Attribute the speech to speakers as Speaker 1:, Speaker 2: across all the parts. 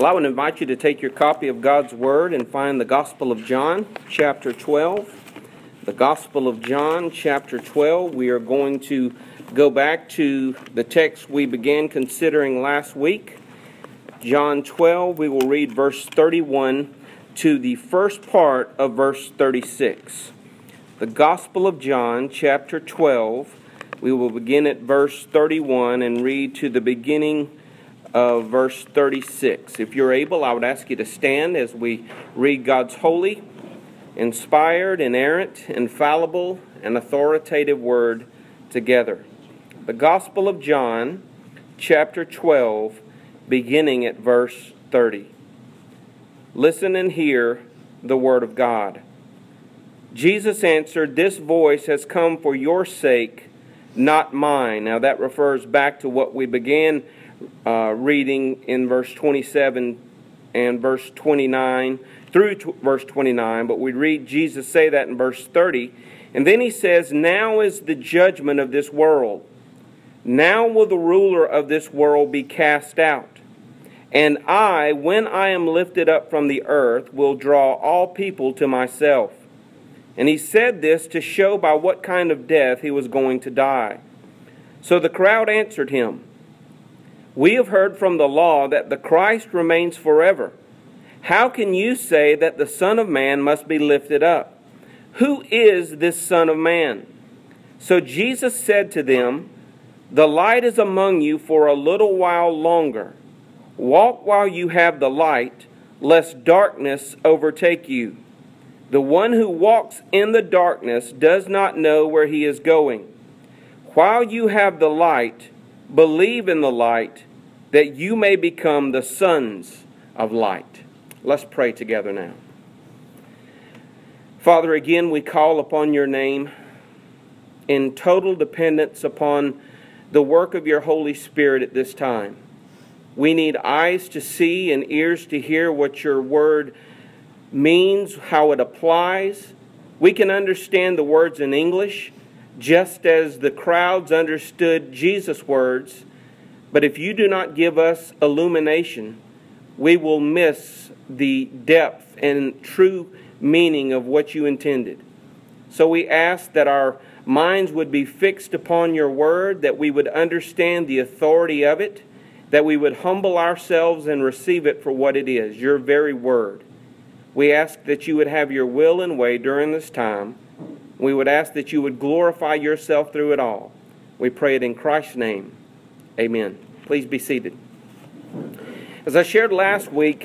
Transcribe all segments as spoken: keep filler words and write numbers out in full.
Speaker 1: Well, I would invite you to take your copy of God's Word and find the Gospel of John, chapter twelve. The Gospel of John, chapter twelve. We are going to go back to the text we began considering last week. John twelve, we will read verse thirty-one to the first part of verse thirty-six. The Gospel of John, chapter twelve. We will begin at verse thirty-one and read to the beginning of verse thirty-six. If you're able, I would ask you to stand as we read God's holy, inspired, inerrant, infallible, and authoritative word together. The Gospel of John, chapter twelve, beginning at verse thirty. Listen and hear the word of God. Jesus answered, "This voice has come for your sake, not mine." Now that refers back to what we began uh, reading in verse twenty-seven and verse twenty-nine through t- verse twenty-nine. But we read Jesus say that in verse thirty. And then he says, "Now is the judgment of this world. Now will the ruler of this world be cast out. And I, when I am lifted up from the earth, will draw all people to myself." And he said this to show by what kind of death he was going to die. So the crowd answered him, "We have heard from the law that the Christ remains forever. How can you say that the Son of Man must be lifted up? Who is this Son of Man?" So Jesus said to them, "The light is among you for a little while longer. Walk while you have the light, lest darkness overtake you. The one who walks in the darkness does not know where he is going. While you have the light, believe in the light, that you may become the sons of light." Let's pray together now. Father, again we call upon your name in total dependence upon the work of your Holy Spirit at this time. We need eyes to see and ears to hear what your word means, how it applies. We can understand the words in English, just as the crowds understood Jesus' words. But if you do not give us illumination, we will miss the depth and true meaning of what you intended. So we ask that our minds would be fixed upon your word, that we would understand the authority of it, that we would humble ourselves and receive it for what it is, your very word. We ask that you would have your will and way during this time. We would ask that you would glorify yourself through it all. We pray it in Christ's name. Amen. Please be seated. As I shared last week,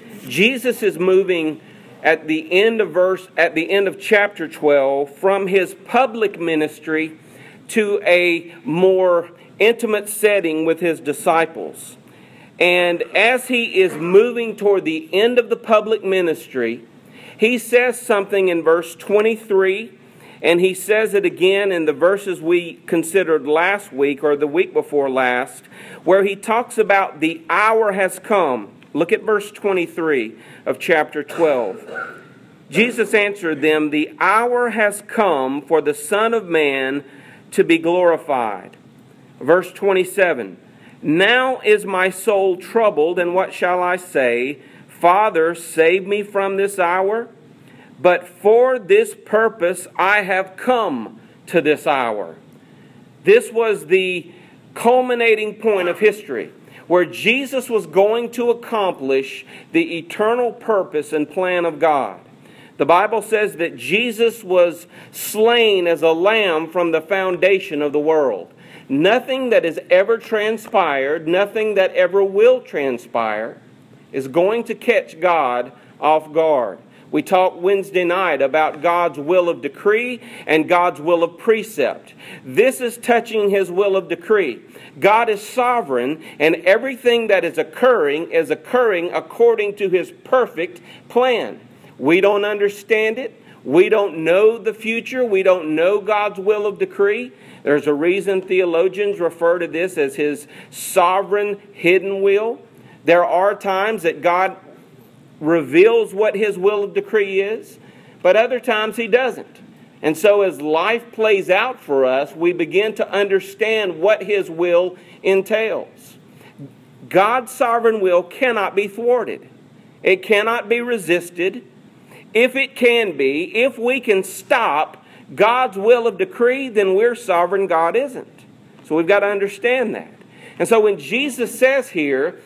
Speaker 1: Jesus is moving at the end of verse, at the end of chapter twelve, from his public ministry to a more intimate setting with his disciples. And as he is moving toward the end of the public ministry, he says something in verse twenty-three, and he says it again in the verses we considered last week or the week before last, where he talks about the hour has come. Look at verse twenty-three of chapter twelve. Jesus answered them, "The hour has come for the Son of Man to be glorified." Verse twenty-seven. "Now is my soul troubled, and what shall I say? Father, save me from this hour? But for this purpose I have come to this hour." This was the culminating point of history, where Jesus was going to accomplish the eternal purpose and plan of God. The Bible says that Jesus was slain as a lamb from the foundation of the world. Nothing that has ever transpired, nothing that ever will transpire, is going to catch God off guard. We talked Wednesday night about God's will of decree and God's will of precept. This is touching his will of decree. God is sovereign, and everything that is occurring is occurring according to his perfect plan. We don't understand it. We don't know the future. We don't know God's will of decree. There's a reason theologians refer to this as his sovereign hidden will. There are times that God reveals what his will of decree is, but other times he doesn't. And so as life plays out for us, we begin to understand what his will entails. God's sovereign will cannot be thwarted. It cannot be resisted. If it can be, if we can stop God's will of decree, then we're sovereign, God isn't. So we've got to understand that. And so when Jesus says here,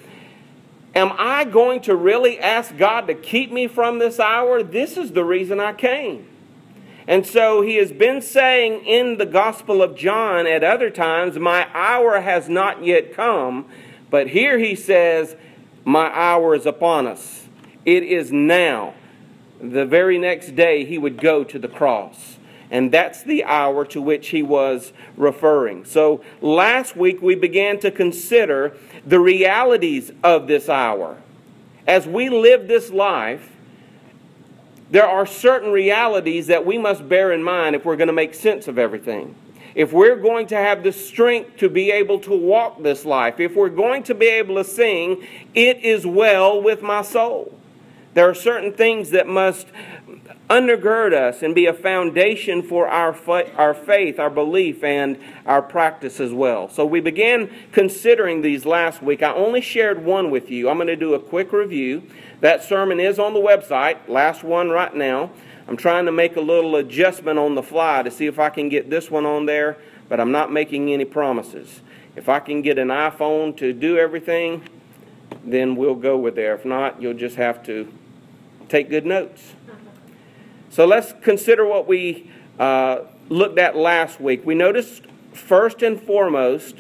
Speaker 1: am I going to really ask God to keep me from this hour? This is the reason I came. And so he has been saying in the Gospel of John at other times, my hour has not yet come. But here he says, my hour is upon us. It is now. The very next day he would go to the cross. And that's the hour to which he was referring. So last week we began to consider the realities of this hour. As we live this life, there are certain realities that we must bear in mind if we're going to make sense of everything. If we're going to have the strength to be able to walk this life, if we're going to be able to sing, "It is well with my soul," there are certain things that must undergird us and be a foundation for our fa- our faith, our belief, and our practice as well. So we began considering these last week. I only shared one with you. I'm going to do a quick review. That sermon is on the website, last one right now. I'm trying to make a little adjustment on the fly to see if I can get this one on there, but I'm not making any promises. If I can get an iPhone to do everything, then we'll go with there. If not, you'll just have to take good notes. So let's consider what we uh, looked at last week. We noticed, first and foremost,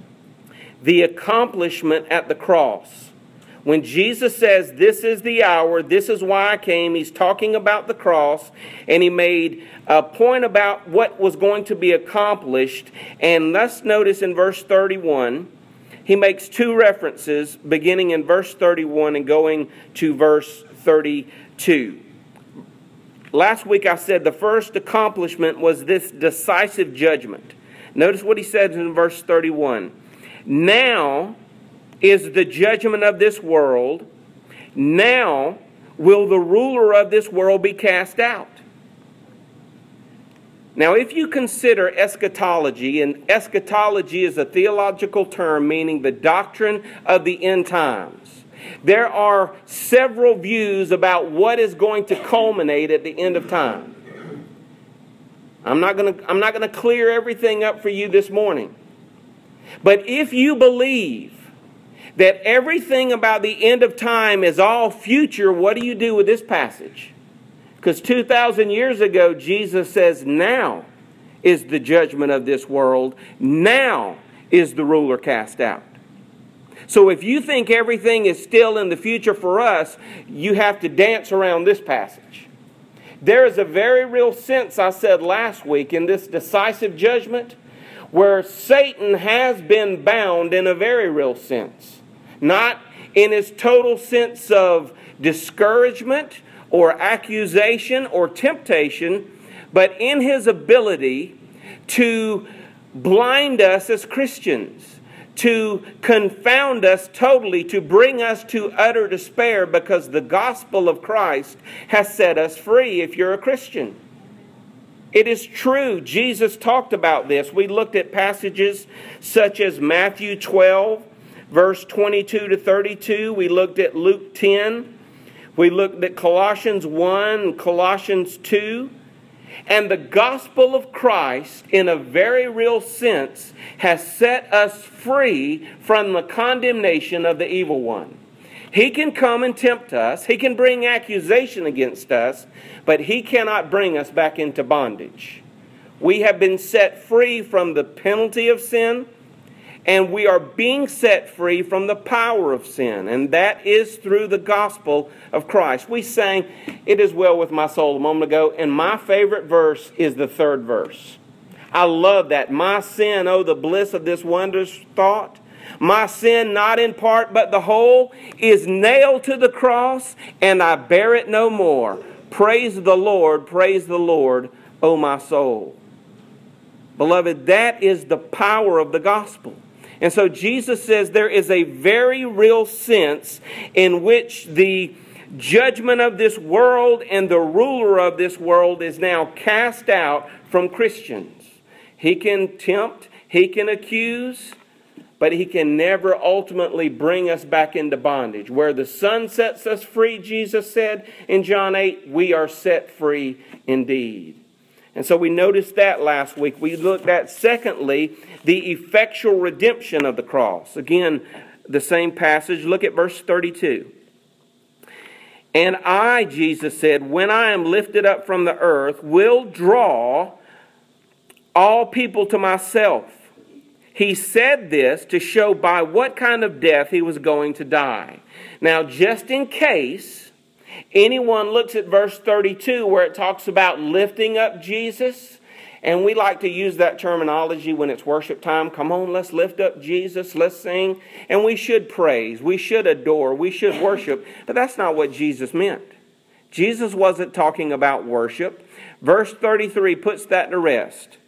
Speaker 1: the accomplishment at the cross. When Jesus says, "This is the hour, this is why I came," he's talking about the cross, and he made a point about what was going to be accomplished. And let's notice in verse thirty-one, he makes two references, beginning in verse thirty-one and going to verse thirty-two. Last week I said the first accomplishment was this decisive judgment. Notice what he says in verse thirty-one. Now is the judgment of this world. Now will the ruler of this world be cast out. Now, if you consider eschatology, and eschatology is a theological term meaning the doctrine of the end times, there are several views about what is going to culminate at the end of time. I'm not going to, I'm not going to clear everything up for you this morning. But if you believe that everything about the end of time is all future, what do you do with this passage? Because two thousand years ago, Jesus says, now is the judgment of this world. Now is the ruler cast out. So if you think everything is still in the future for us, you have to dance around this passage. There is a very real sense, I said last week, in this decisive judgment where Satan has been bound in a very real sense. Not in his total sense of discouragement or accusation or temptation, but in his ability to blind us as Christians, to confound us totally, to bring us to utter despair, because the gospel of Christ has set us free if you're a Christian. It is true. Jesus talked about this. We looked at passages such as Matthew twelve, verse twenty-two to thirty-two. We looked at Luke ten. We looked at Colossians one and Colossians two. And the gospel of Christ, in a very real sense, has set us free from the condemnation of the evil one. He can come and tempt us. He can bring accusation against us, but he cannot bring us back into bondage. We have been set free from the penalty of sin, and we are being set free from the power of sin. And that is through the gospel of Christ. We sang, "It is well with my soul" a moment ago. And my favorite verse is the third verse. I love that. My sin, oh, the bliss of this wondrous thought. My sin, not in part but the whole, is nailed to the cross, and I bear it no more. Praise the Lord, praise the Lord, O my soul. Beloved, that is the power of the gospel. And so Jesus says there is a very real sense in which the judgment of this world and the ruler of this world is now cast out from Christians. He can tempt, he can accuse, but he can never ultimately bring us back into bondage. Where the Son sets us free, Jesus said in John eight, we are set free indeed. And so we noticed that last week. We looked at, secondly, the effectual redemption of the cross. Again, the same passage. Look at verse thirty-two. And I, Jesus said, when I am lifted up from the earth, will draw all people to myself. He said this to show by what kind of death he was going to die. Now, just in case anyone looks at verse thirty-two where it talks about lifting up Jesus, and we like to use that terminology when it's worship time. Come on, let's lift up Jesus, let's sing. And we should praise, we should adore, we should worship. But that's not what Jesus meant. Jesus wasn't talking about worship. Verse thirty-three puts that to rest.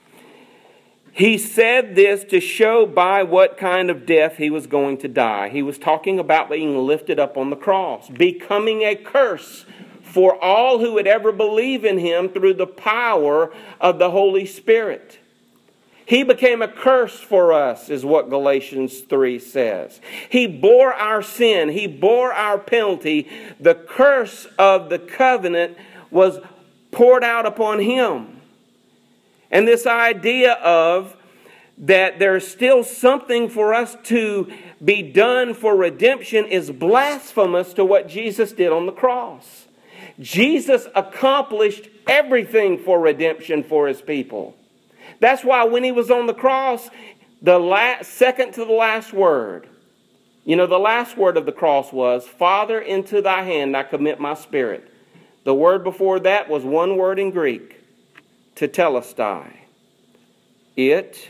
Speaker 1: He said this to show by what kind of death he was going to die. He was talking about being lifted up on the cross, becoming a curse for all who would ever believe in him through the power of the Holy Spirit. He became a curse for us, is what Galatians three says. He bore our sin. He bore our penalty. The curse of the covenant was poured out upon him. And this idea of that there's still something for us to be done for redemption is blasphemous to what Jesus did on the cross. Jesus accomplished everything for redemption for his people. That's why when he was on the cross, the last, second to the last word, you know, the last word of the cross was, Father, into thy hand I commit my spirit. The word before that was one word in Greek, tetelestai. It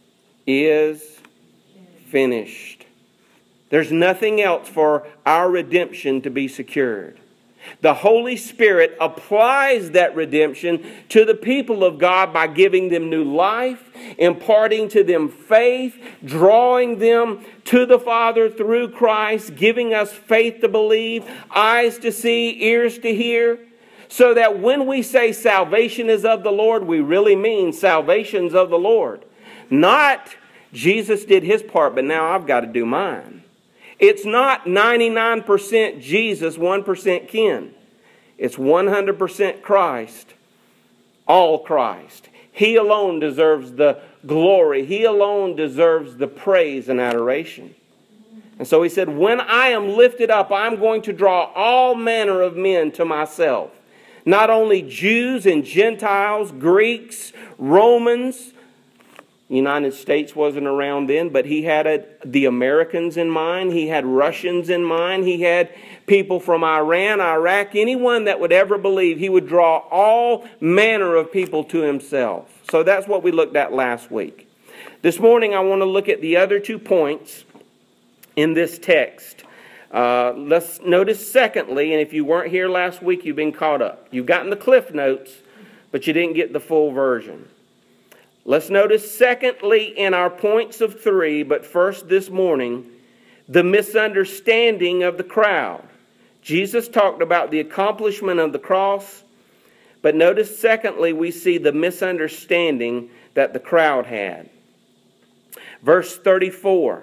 Speaker 1: is finished. There's nothing else for our redemption to be secured. The Holy Spirit applies that redemption to the people of God by giving them new life, imparting to them faith, drawing them to the Father through Christ, giving us faith to believe, eyes to see, ears to hear. So that when we say salvation is of the Lord, we really mean salvation's of the Lord. Not Jesus did his part, but now I've got to do mine. It's not ninety-nine percent Jesus, one percent kin. It's one hundred percent Christ, all Christ. He alone deserves the glory. He alone deserves the praise and adoration. And so he said, when I am lifted up, I'm going to draw all manner of men to myself. Not only Jews and Gentiles, Greeks, Romans. The United States wasn't around then, but he had a, the Americans in mind. He had Russians in mind. He had people from Iran, Iraq, anyone that would ever believe. He would draw all manner of people to himself. So that's what we looked at last week. This morning I want to look at the other two points in this text. Uh, let's notice secondly, and if you weren't here last week, you've been caught up. You've gotten the Cliff Notes, but you didn't get the full version. Let's notice secondly in our points of three, but first this morning, the misunderstanding of the crowd. Jesus talked about the accomplishment of the cross, but notice secondly, we see the misunderstanding that the crowd had. Verse thirty-four.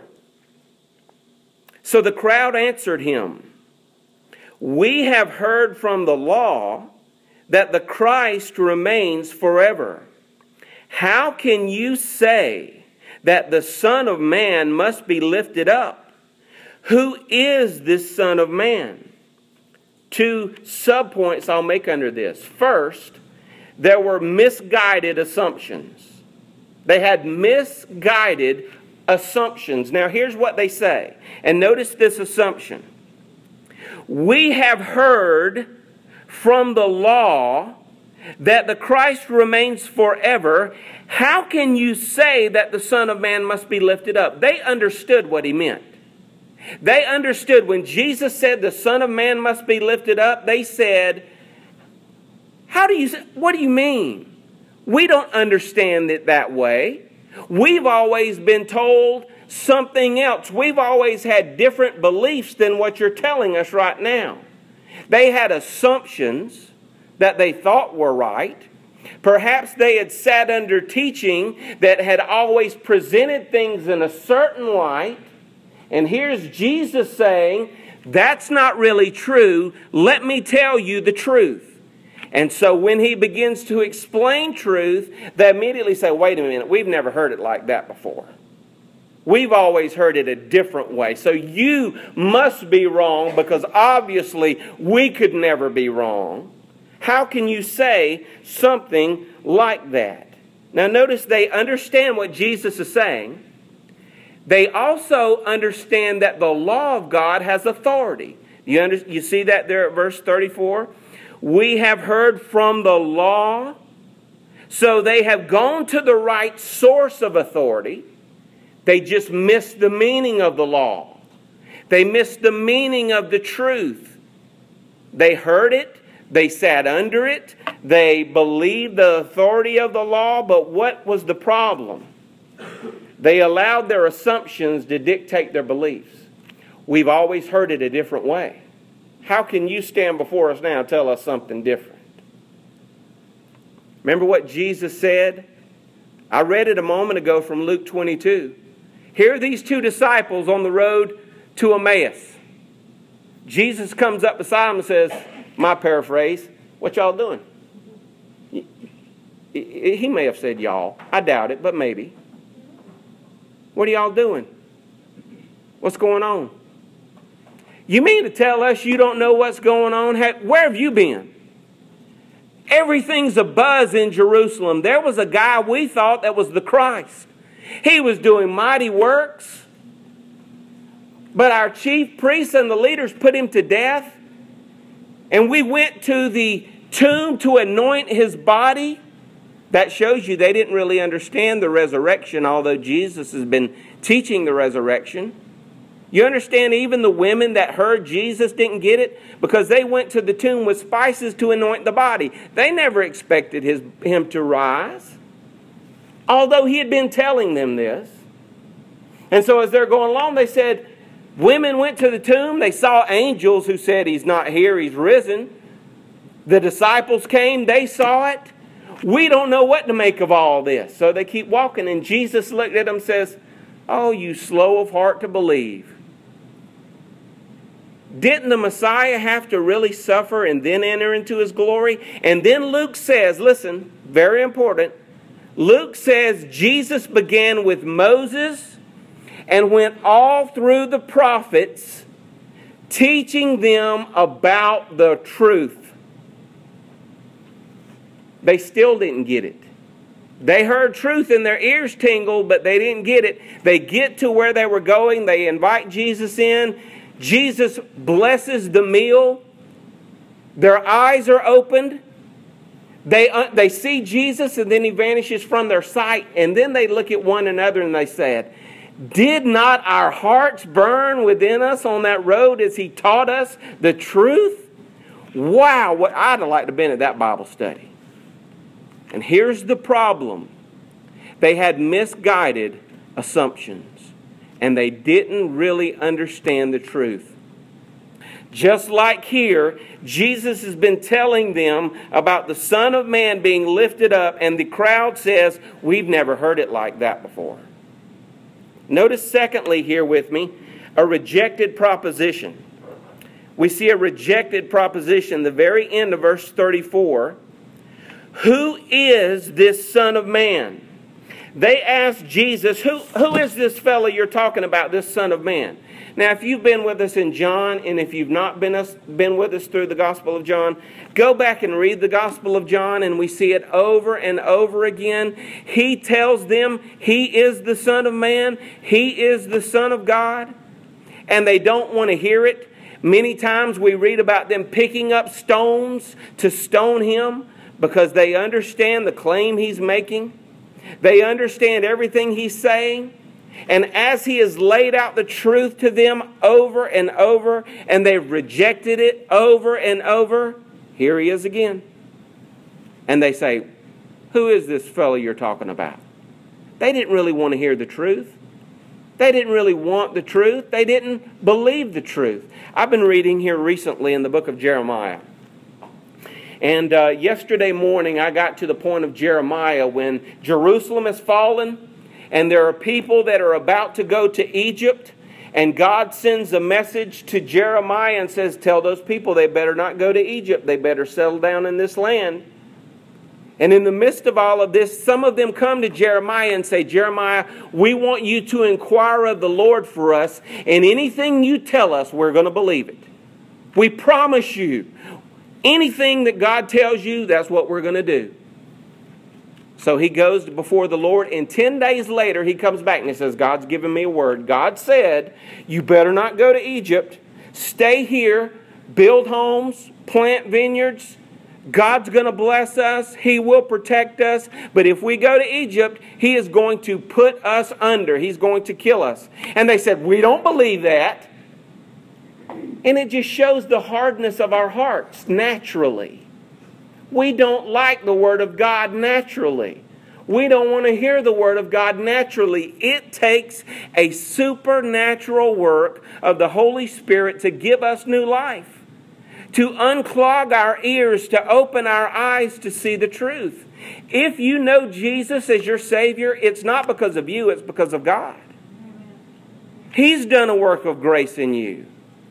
Speaker 1: So the crowd answered him, we have heard from the law that the Christ remains forever. How can you say that the Son of Man must be lifted up? Who is this Son of Man? Two subpoints I'll make under this. First, there were misguided assumptions. They had misguided assumptions. Now here's what they say. And notice this assumption. We have heard from the law that the Christ remains forever. How can you say that the Son of Man must be lifted up? They understood what he meant. They understood when Jesus said the Son of Man must be lifted up, they said, how do you, what do you mean? We don't understand it that way. We've always been told something else. We've always had different beliefs than what you're telling us right now. They had assumptions that they thought were right. Perhaps they had sat under teaching that had always presented things in a certain light. And here's Jesus saying, that's not really true. Let me tell you the truth. And so when he begins to explain truth, they immediately say, wait a minute, we've never heard it like that before. We've always heard it a different way. So you must be wrong because obviously we could never be wrong. How can you say something like that? Now notice they understand what Jesus is saying. They also understand that the law of God has authority. You, under, you see that there at verse thirty-four? We have heard from the law. So they have gone to the right source of authority. They just missed the meaning of the law. They missed the meaning of the truth. They heard it. They sat under it. They believed the authority of the law. But what was the problem? They allowed their assumptions to dictate their beliefs. We've always heard it a different way. How can you stand before us now and tell us something different? Remember what Jesus said? I read it a moment ago from Luke twenty-two. Here are these two disciples on the road to Emmaus. Jesus comes up beside them and says, my paraphrase, what y'all doing? He may have said y'all. I doubt it, but maybe. What are y'all doing? What's going on? You mean to tell us you don't know what's going on? Where have you been? Everything's abuzz in Jerusalem. There was a guy we thought that was the Christ. He was doing mighty works. But our chief priests and the leaders put him to death. And we went to the tomb to anoint his body. That shows you they didn't really understand the resurrection, although Jesus has been teaching the resurrection. You understand even the women that heard Jesus didn't get it because they went to the tomb with spices to anoint the body. They never expected his, him to rise, although he had been telling them this. And so as they're going along, they said, women went to the tomb. They saw angels who said, he's not here, he's risen. The disciples came, they saw it. We don't know what to make of all this. So they keep walking, and Jesus looked at them and says, oh, you slow of heart to believe. Didn't the Messiah have to really suffer and then enter into his glory? And then Luke says, listen, very important. Luke says Jesus began with Moses and went all through the prophets, teaching them about the truth. They still didn't get it. They heard truth and their ears tingled, but they didn't get it. They get to where they were going. They invite Jesus in. Jesus blesses the meal. Their eyes are opened. They, uh, they see Jesus and then he vanishes from their sight. And then they look at one another and they said, did not our hearts burn within us on that road as he taught us the truth? Wow, what I'd have liked to have been at that Bible study. And here's the problem. They had misguided assumptions, and they didn't really understand the truth. Just like here, Jesus has been telling them about the Son of Man being lifted up, and the crowd says, we've never heard it like that before. Notice secondly here with me, a rejected proposition. We see a rejected proposition, the very end of verse thirty-four. Who is this Son of Man? They asked Jesus, who, who is this fellow you're talking about, this Son of Man? Now, if you've been with us in John, and if you've not been, us, been with us through the Gospel of John, go back and read the Gospel of John, and we see it over and over again. He tells them he is the Son of Man. He is the Son of God. And they don't want to hear it. Many times we read about them picking up stones to stone him, because they understand the claim he's making. They understand everything he's saying. And as he has laid out the truth to them over and over, and they've rejected it over and over, here he is again. And they say, who is this fellow you're talking about? They didn't really want to hear the truth. They didn't really want the truth. They didn't believe the truth. I've been reading here recently in the book of Jeremiah. And uh, yesterday morning I got to the point of Jeremiah when Jerusalem has fallen and there are people that are about to go to Egypt. And God sends a message to Jeremiah and says, tell those people they better not go to Egypt. They better settle down in this land. And in the midst of all of this, some of them come to Jeremiah and say, Jeremiah, we want you to inquire of the Lord for us. And anything you tell us, we're going to believe it. We promise you. Anything that God tells you, that's what we're going to do. So he goes before the Lord, and ten days later he comes back and he says, God's given me a word. God said, you better not go to Egypt. Stay here, build homes, plant vineyards. God's going to bless us. He will protect us. But if we go to Egypt, He is going to put us under. He's going to kill us. And they said, we don't believe that. And it just shows the hardness of our hearts naturally. We don't like the Word of God naturally. We don't want to hear the Word of God naturally. It takes a supernatural work of the Holy Spirit to give us new life. To unclog our ears, to open our eyes to see the truth. If you know Jesus as your Savior, it's not because of you, it's because of God. He's done a work of grace in you.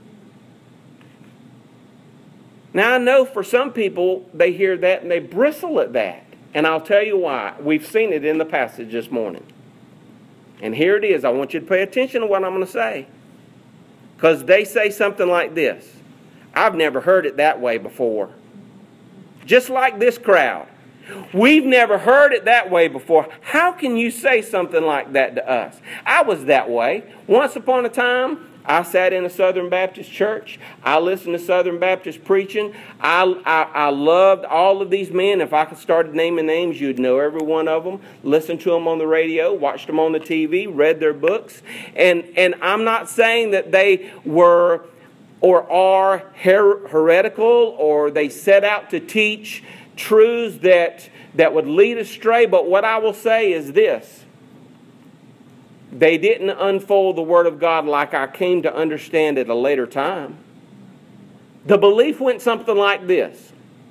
Speaker 1: Now I know for some people, they hear that and they bristle at that. And I'll tell you why. We've seen it in the passage this morning. And here it is. I want you to pay attention to what I'm going to say. Because they say something like this. I've never heard it that way before. Just like this crowd. We've never heard it that way before. How can you say something like that to us? I was that way. Once upon a time, I sat in a Southern Baptist church. I listened to Southern Baptist preaching. I, I, I loved all of these men. If I could start naming names, you'd know every one of them. Listened to them on the radio, watched them on the T V, read their books. And, and I'm not saying that they were or are her- heretical or they set out to teach truths that, that would lead astray. But what I will say is this. They didn't unfold the Word of God like I came to understand at a later time. The belief went something like this.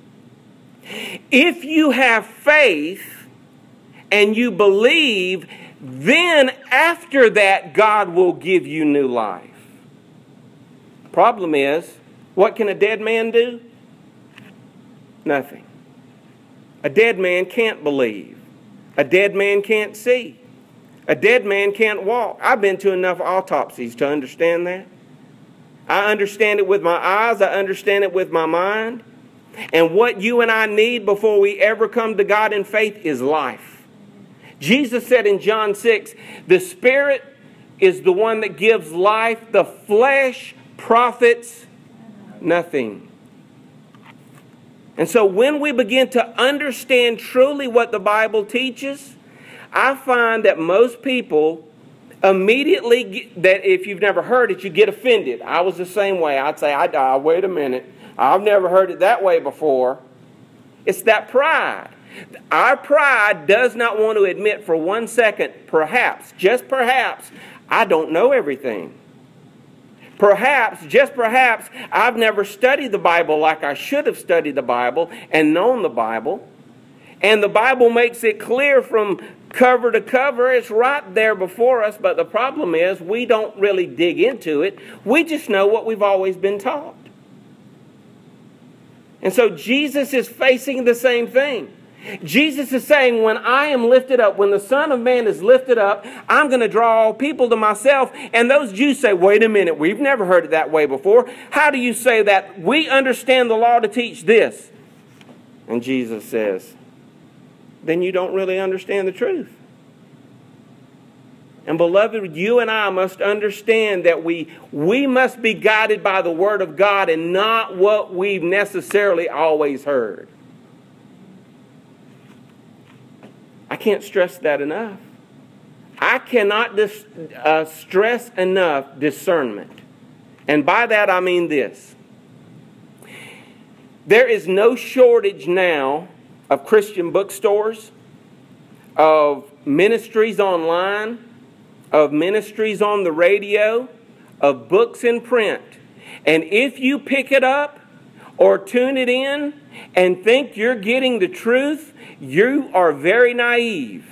Speaker 1: If you have faith and you believe, then after that God will give you new life. Problem is, what can a dead man do? Nothing. A dead man can't believe. A dead man can't see. A dead man can't walk. I've been to enough autopsies to understand that. I understand it with my eyes. I understand it with my mind. And what you and I need before we ever come to God in faith is life. Jesus said in John six, the Spirit is the one that gives life. The flesh profits nothing. And so when we begin to understand truly what the Bible teaches, I find that most people immediately, get, that if you've never heard it, you get offended. I was the same way. I'd say, I, I, wait a minute. I've never heard it that way before. It's that pride. Our pride does not want to admit for one second, perhaps, just perhaps, I don't know everything. Perhaps, just perhaps, I've never studied the Bible like I should have studied the Bible and known the Bible. And the Bible makes it clear from cover to cover. It's right there before us. But the problem is we don't really dig into it. We just know what we've always been taught. And so Jesus is facing the same thing. Jesus is saying, when I am lifted up, when the Son of Man is lifted up, I'm going to draw all people to myself. And those Jews say, wait a minute, we've never heard it that way before. How do you say that? We understand the law to teach this. And Jesus says, then you don't really understand the truth. And beloved, you and I must understand that we, we must be guided by the Word of God and not what we've necessarily always heard. I can't stress that enough. I cannot dis, uh, stress enough discernment. And by that I mean this. There is no shortage now of Christian bookstores, of ministries online, of ministries on the radio, of books in print. And if you pick it up, or tune it in and think you're getting the truth, you are very naive.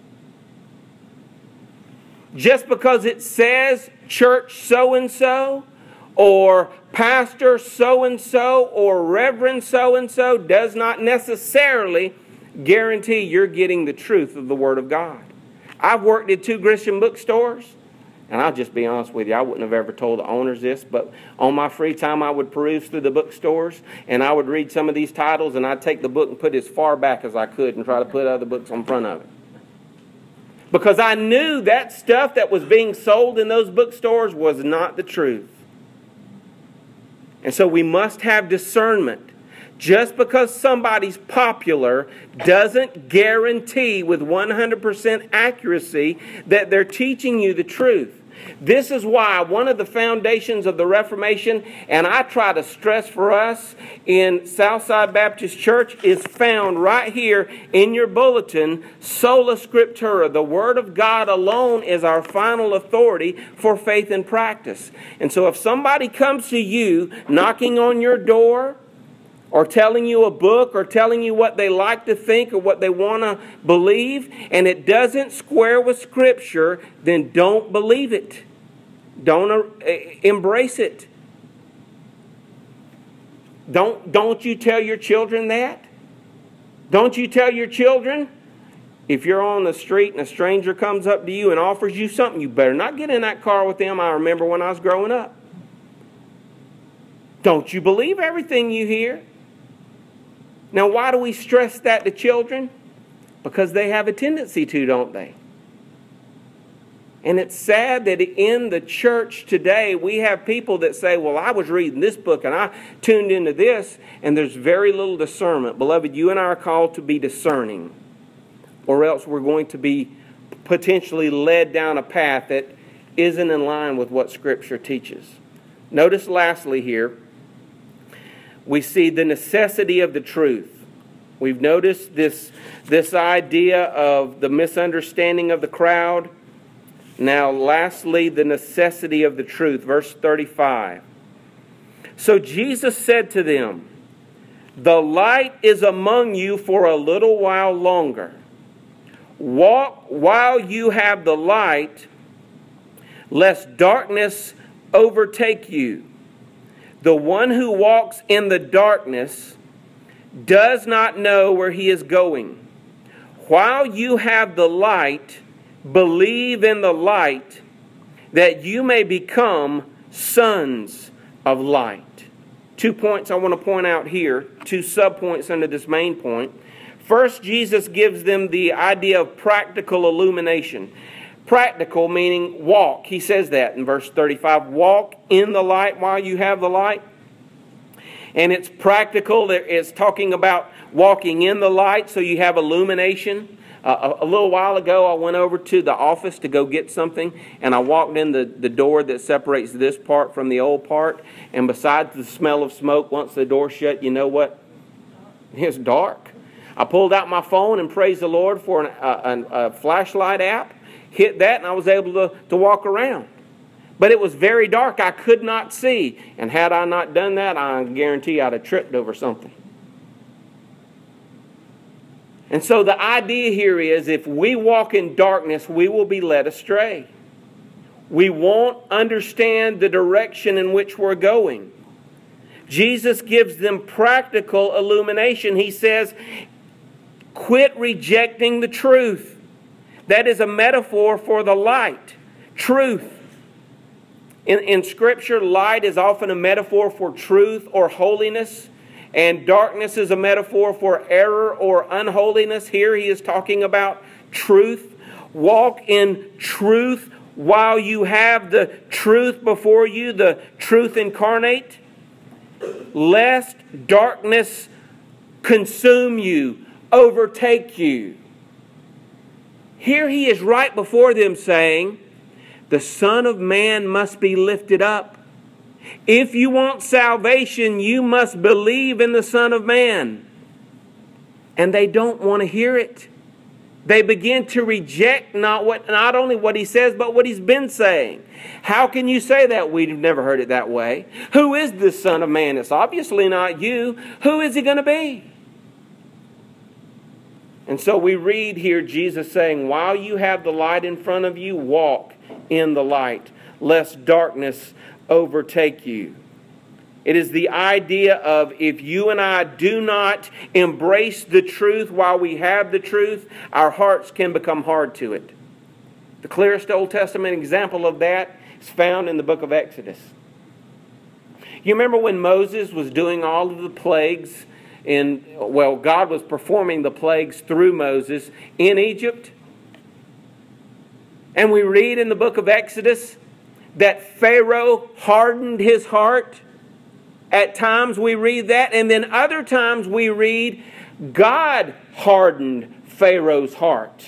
Speaker 1: Just because it says church so-and-so, or pastor so-and-so, or reverend so-and-so does not necessarily guarantee you're getting the truth of the Word of God. I've worked at two Christian bookstores, and I'll just be honest with you, I wouldn't have ever told the owners this, but on my free time I would peruse through the bookstores, and I would read some of these titles, and I'd take the book and put it as far back as I could and try to put other books in front of it. Because I knew that stuff that was being sold in those bookstores was not the truth. And so we must have discernment. Just because somebody's popular doesn't guarantee with one hundred percent accuracy that they're teaching you the truth. This is why one of the foundations of the Reformation, and I try to stress for us in Southside Baptist Church, is found right here in your bulletin, Sola Scriptura. The Word of God alone is our final authority for faith and practice. And so if somebody comes to you knocking on your door, or telling you a book, or telling you what they like to think or what they want to believe, and it doesn't square with Scripture, then don't believe it. Don't uh, embrace it. Don't, don't you tell your children that? Don't you tell your children, if you're on the street and a stranger comes up to you and offers you something, you better not get in that car with them. I remember when I was growing up. Don't you believe everything you hear? Now, why do we stress that to children? Because they have a tendency to, don't they? And it's sad that in the church today, we have people that say, well, I was reading this book and I tuned into this, and there's very little discernment. Beloved, you and I are called to be discerning, or else we're going to be potentially led down a path that isn't in line with what Scripture teaches. Notice lastly here, we see the necessity of the truth. We've noticed this, this idea of the misunderstanding of the crowd. Now, lastly, the necessity of the truth. Verse thirty-five. So Jesus said to them, the light is among you for a little while longer. Walk while you have the light, lest darkness overtake you. The one who walks in the darkness does not know where he is going. While you have the light, believe in the light, that you may become sons of light. Two points I want to point out here, two subpoints under this main point. First, Jesus gives them the idea of practical illumination. Practical meaning walk. He says that in verse thirty-five. Walk in the light while you have the light. And it's practical. It's talking about walking in the light so you have illumination. Uh, a, a little while ago, I went over to the office to go get something, and I walked in the, the door that separates this part from the old part. And besides the smell of smoke, once the door shut, you know what? It's dark. I pulled out my phone and praised the Lord for an, a, a, a flashlight app. Hit that, and I was able to, to walk around. But it was very dark. I could not see. And had I not done that, I guarantee I'd have tripped over something. And so the idea here is, if we walk in darkness, we will be led astray. We won't understand the direction in which we're going. Jesus gives them practical illumination. He says, quit rejecting the truth. That is a metaphor for the light, truth. In, in Scripture, light is often a metaphor for truth or holiness, and darkness is a metaphor for error or unholiness. Here he is talking about truth. Walk in truth while you have the truth before you, the truth incarnate, lest darkness consume you, overtake you. Here he is right before them saying, the Son of Man must be lifted up. If you want salvation, you must believe in the Son of Man. And they don't want to hear it. They begin to reject not what not only what he says, but what he's been saying. How can you say that? We've never heard it that way. Who is this Son of Man? It's obviously not you. Who is he going to be? And so we read here Jesus saying, while you have the light in front of you, walk in the light, lest darkness overtake you. It is the idea of if you and I do not embrace the truth while we have the truth, our hearts can become hard to it. The clearest Old Testament example of that is found in the book of Exodus. You remember when Moses was doing all of the plagues in, well, God was performing the plagues through Moses in Egypt? And we read in the book of Exodus that Pharaoh hardened his heart. At times we read that, and then other times we read God hardened Pharaoh's heart.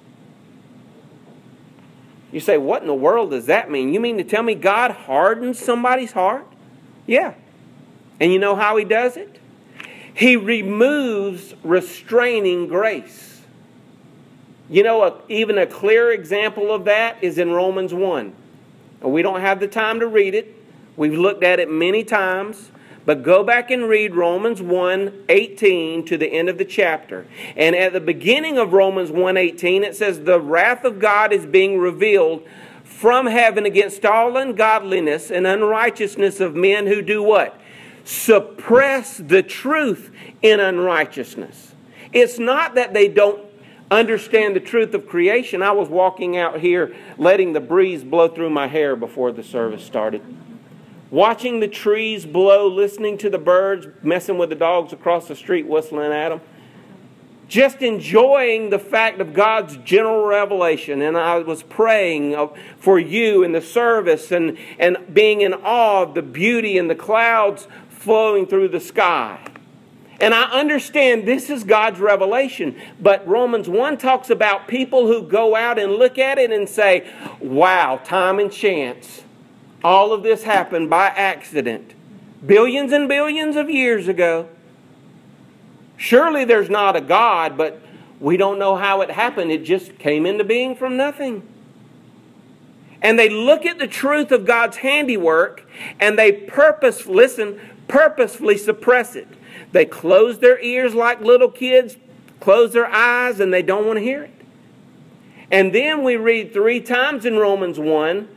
Speaker 1: You say, what in the world does that mean? You mean to tell me God hardens somebody's heart? Yeah. And you know how he does it? He removes restraining grace. You know, a, even a clear example of that is in Romans one. We don't have the time to read it. We've looked at it many times. But go back and read Romans one eighteen to the end of the chapter. And at the beginning of Romans one eighteen, it says, the wrath of God is being revealed from heaven against all ungodliness and unrighteousness of men who do what? Suppress the truth in unrighteousness. It's not that they don't understand the truth of creation. I was walking out here letting the breeze blow through my hair before the service started. Watching the trees blow, listening to the birds, messing with the dogs across the street, whistling at them. Just enjoying the fact of God's general revelation. And I was praying for you in the service and, and being in awe of the beauty and the clouds flowing through the sky. And I understand this is God's revelation. But Romans one talks about people who go out and look at it and say, wow, time and chance. All of this happened by accident. Billions and billions of years ago. Surely there's not a God, but we don't know how it happened. It just came into being from nothing. And they look at the truth of God's handiwork and they purpose, listen, purposefully suppress it. They close their ears like little kids, close their eyes, and they don't want to hear it. And then we read three times in Romans one,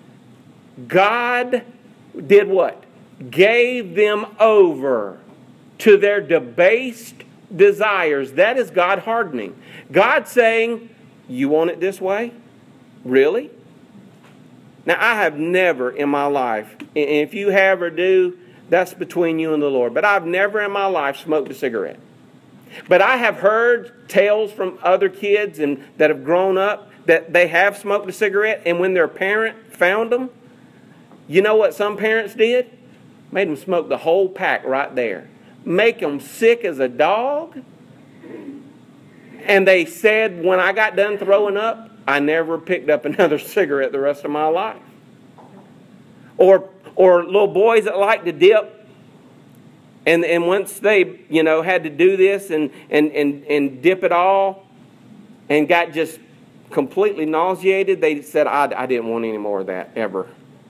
Speaker 1: God did what? Gave them over to their debased desires. That is God hardening. God saying, you want it this way? Really? Now, I have never in my life, and if you have or do, that's between you and the Lord. But I've never in my life smoked a cigarette. But I have heard tales from other kids and that have grown up that they have smoked a cigarette, and when their parent found them, you know what some parents did? Made them smoke the whole pack right there. Make them sick as a dog. And they said, when I got done throwing up, I never picked up another cigarette the rest of my life. Or or little boys that like to dip. And and once they, you know, had to do this and, and, and, and dip it all and got just completely nauseated, they said, I, I didn't want any more of that ever.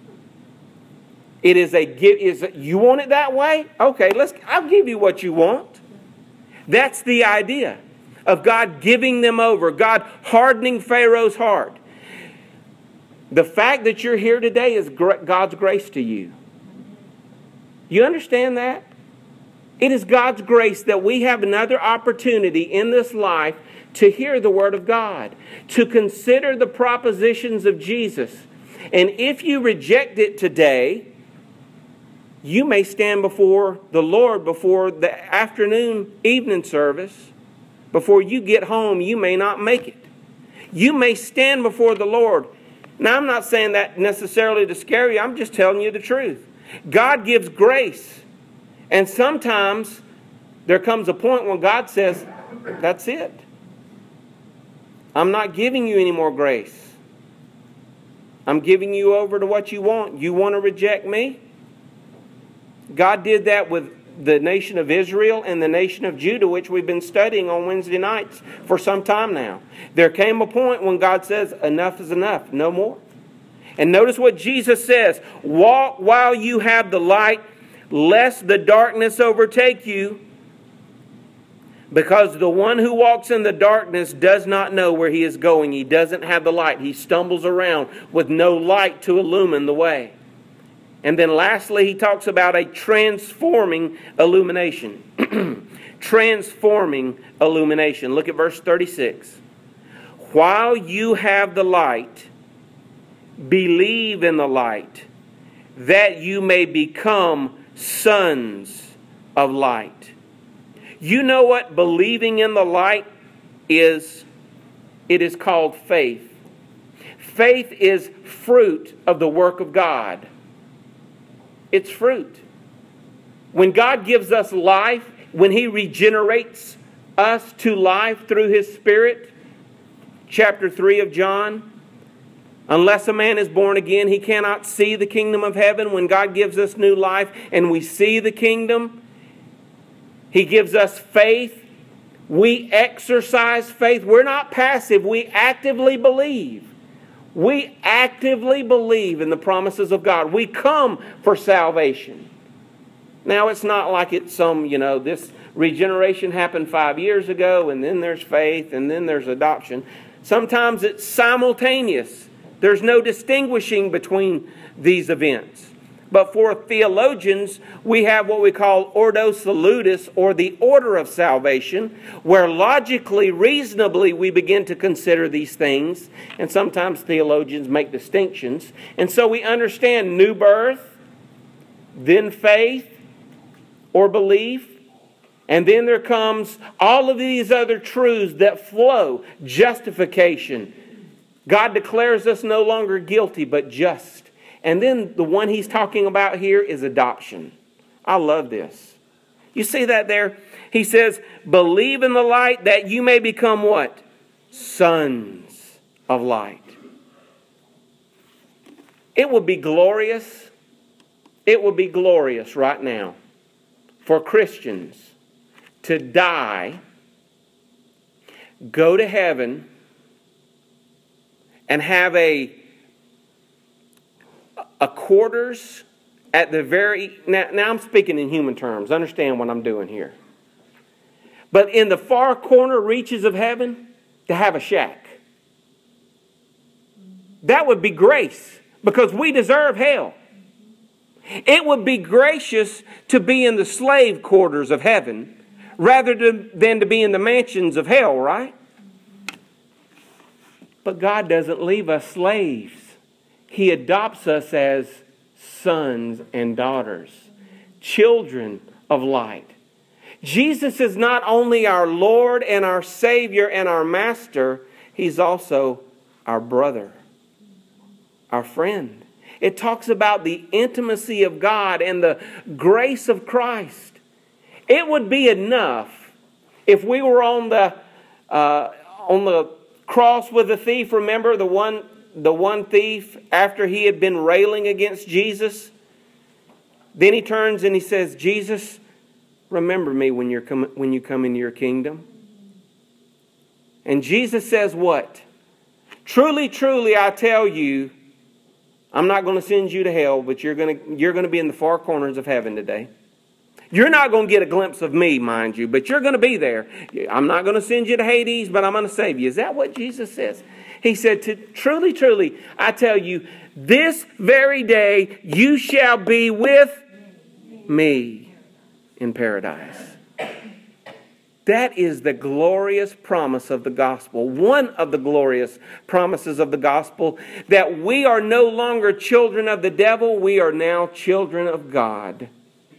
Speaker 1: It is a give. Is it, you want it that way? Okay, let's. I'll give you what you want. That's the idea of God giving them over. God hardening Pharaoh's heart. The fact that you're here today is God's grace to you. You understand that? It is God's grace that we have another opportunity in this life to hear the Word of God, to consider the propositions of Jesus. And if you reject it today, you may stand before the Lord before the afternoon, evening service. Before you get home, you may not make it. You may stand before the Lord. Now, I'm not saying that necessarily to scare you. I'm just telling you the truth. God gives grace. And sometimes there comes a point when God says, that's it. I'm not giving you any more grace. I'm giving you over to what you want. You want to reject me? God did that with the nation of Israel and the nation of Judah, which we've been studying on Wednesday nights for some time now. There came a point when God says, enough is enough, no more. And notice what Jesus says, walk while you have the light, lest the darkness overtake you. Because the one who walks in the darkness does not know where he is going. He doesn't have the light. He stumbles around with no light to illumine the way. And then lastly, he talks about a transforming illumination. Transforming illumination. Look at verse thirty-six. While you have the light, believe in the light, that you may become sons of light. You know what believing in the light is? It is called faith. Faith is fruit of the work of God. It's fruit. When God gives us life, when He regenerates us to life through His Spirit, chapter three of John, unless a man is born again, he cannot see the kingdom of heaven. When God gives us new life and we see the kingdom, He gives us faith. We exercise faith. We're not passive. We actively believe. We actively believe in the promises of God. We come for salvation. Now, it's not like it's some, you know, this regeneration happened five years ago, and then there's faith, and then there's adoption. Sometimes it's simultaneous. There's no distinguishing between these events. But for theologians, we have what we call ordo salutis, or the order of salvation, where logically, reasonably, we begin to consider these things. And sometimes theologians make distinctions. And so we understand new birth, then faith or belief, and then there comes all of these other truths that flow. Justification. God declares us no longer guilty, but just. And then the one he's talking about here is adoption. I love this. You see that there? He says, believe in the light that you may become what? Sons of light. It would be glorious. It would be glorious right now for Christians to die, go to heaven, and have a A quarters at the very... Now, now I'm speaking in human terms. Understand what I'm doing here. But in the far corner reaches of heaven, to have a shack. That would be grace, because we deserve hell. It would be gracious to be in the slave quarters of heaven rather than to be in the mansions of hell, right? But God doesn't leave us slaves. He adopts us as sons and daughters, children of light. Jesus is not only our Lord and our Savior and our Master, He's also our brother, our friend. It talks about the intimacy of God and the grace of Christ. It would be enough if we were on the uh, on the cross with the thief. Remember the one. The one thief, after he had been railing against Jesus, then he turns and he says, Jesus, remember me when you're com- when you come into your kingdom. And Jesus says what? Truly, truly, I tell you, I'm not going to send you to hell, but you're going to you're going to be in the far corners of heaven today. You're not going to get a glimpse of me, mind you, but you're going to be there. I'm not going to send you to Hades, but I'm going to save you. Is that what Jesus says? He said, truly, truly, I tell you, this very day you shall be with me in paradise. That is the glorious promise of the gospel. One of the glorious promises of the gospel, that we are no longer children of the devil, we are now children of God.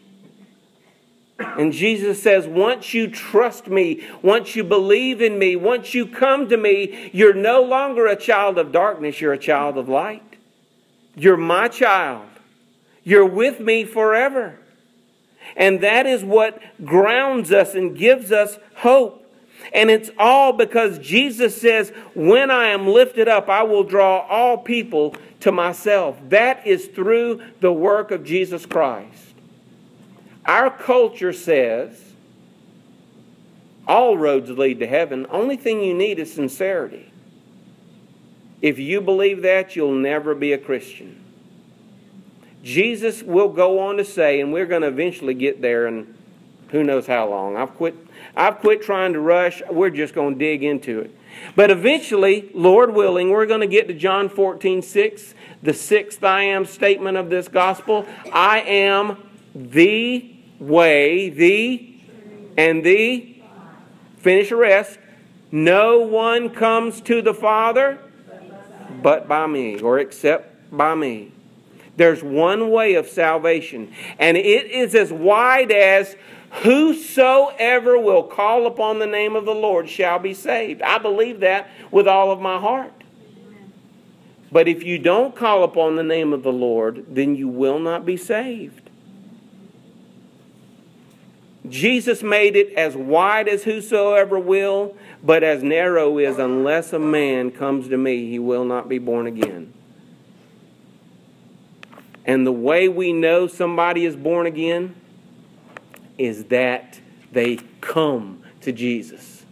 Speaker 1: And Jesus says, once you trust me, once you believe in me, once you come to me, you're no longer a child of darkness, you're a child of light. You're my child. You're with me forever. And that is what grounds us and gives us hope. And it's all because Jesus says, when I am lifted up, I will draw all people to myself. That is through the work of Jesus Christ. Our culture says all roads lead to heaven. Only thing you need is sincerity. If you believe that, you'll never be a Christian. Jesus will go on to say, and we're going to eventually get there in who knows how long. I've quit, I've quit trying to rush. We're just going to dig into it. But eventually, Lord willing, we're going to get to John fourteen six, the sixth I am statement of this gospel. I am the way, the, and the, finish the rest. No one comes to the Father but by me, or except by me. There's one way of salvation, and it is as wide as whosoever will call upon the name of the Lord shall be saved. I believe that with all of my heart. But if you don't call upon the name of the Lord, then you will not be saved. Jesus made it as wide as whosoever will, but as narrow is, unless a man comes to me, he will not be born again. And the way we know somebody is born again is that they come to Jesus.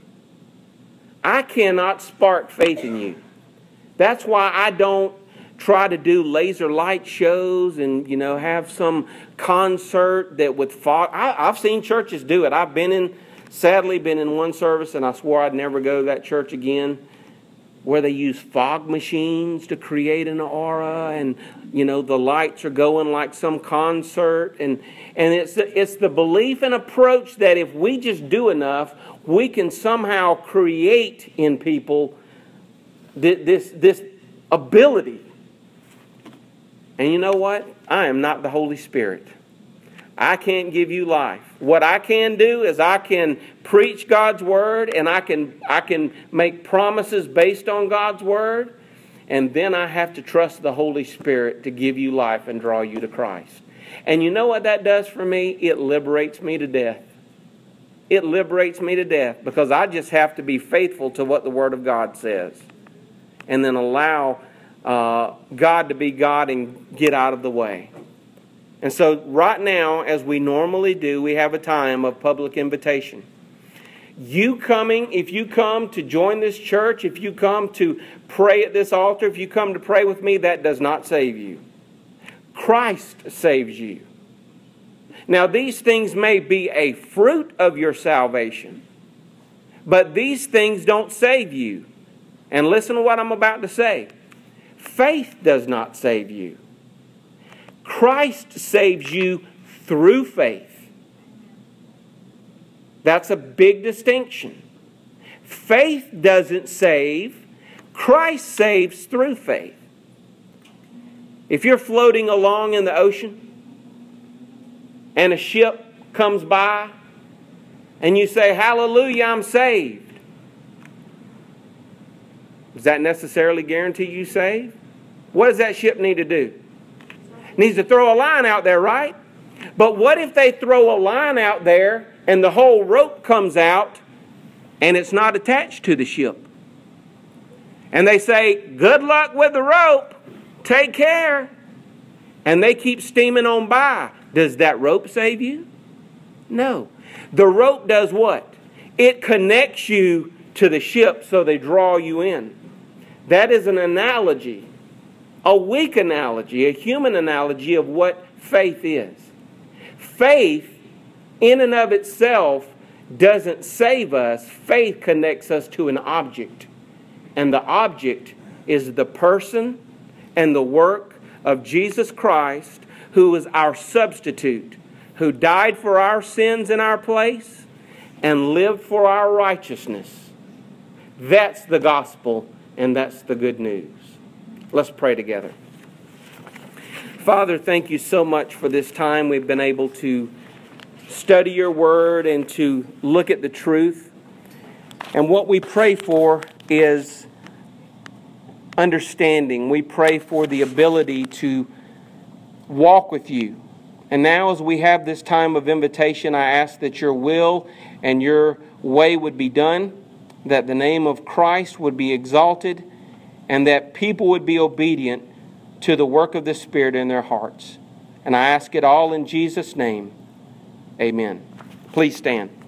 Speaker 1: I cannot spark faith in you. That's why I don't try to do laser light shows and, you know, have some concert that with fog. I, I've seen churches do it. I've been in, sadly, been in one service, and I swore I'd never go to that church again, where they use fog machines to create an aura, and, you know, the lights are going like some concert. And, and it's, it's the belief and approach that if we just do enough, we can somehow create in people this, this ability. And you know what? I am not the Holy Spirit. I can't give you life. What I can do is I can preach God's Word, and I can I can make promises based on God's Word, and then I have to trust the Holy Spirit to give you life and draw you to Christ. And you know what that does for me? It liberates me to death. It liberates me to death, because I just have to be faithful to what the Word of God says, and then allow uh, God to be God and get out of the way. And so right now, as we normally do, we have a time of public invitation. You coming, if you come to join this church, if you come to pray at this altar, if you come to pray with me, that does not save you. Christ saves you. Now, these things may be a fruit of your salvation, but these things don't save you. And listen to what I'm about to say. Faith does not save you. Christ saves you through faith. That's a big distinction. Faith doesn't save. Christ saves through faith. If you're floating along in the ocean and a ship comes by and you say, "Hallelujah, I'm saved," does that necessarily guarantee you saved? What does that ship need to do? It needs to throw a line out there, right? But what if they throw a line out there and the whole rope comes out and it's not attached to the ship? And they say, "Good luck with the rope. Take care." And they keep steaming on by. Does that rope save you? No. The rope does what? It connects you to the ship so they draw you in. That is an analogy, a weak analogy, a human analogy of what faith is. Faith, in and of itself, doesn't save us. Faith connects us to an object. And the object is the person and the work of Jesus Christ, who is our substitute, who died for our sins in our place and lived for our righteousness. That's the gospel, and that's the good news. Let's pray together. Father, thank you so much for this time we've been able to study your word and to look at the truth. And what we pray for is understanding. We pray for the ability to walk with you. And now as we have this time of invitation, I ask that your will and your way would be done, that the name of Christ would be exalted, and that people would be obedient to the work of the Spirit in their hearts. And I ask it all in Jesus' name. Amen. Please stand.